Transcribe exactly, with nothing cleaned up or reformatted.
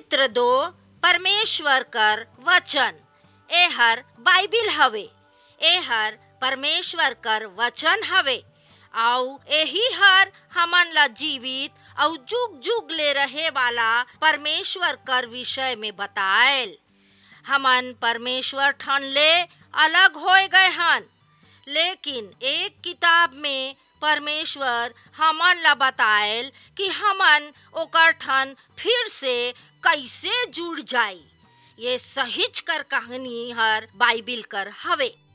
चित्र दो परमेश्वर कर वचन। एहर बाइबिल हवे। एहर परमेश्वर कर वचन हवे आउ एही हर हमन ला जीवित और जुग जुग ले रहे वाला परमेश्वर कर विषय में बताएल। हमन परमेश्वर ठन ले अलग होए गए हन, लेकिन एक किताब में परमेश्वर हमन ला बताएल कि हमन ओकर ठन फिर से कैसे जुड़ जाई। ये सहिच कर कहानी हर बाइबिल कर हवे।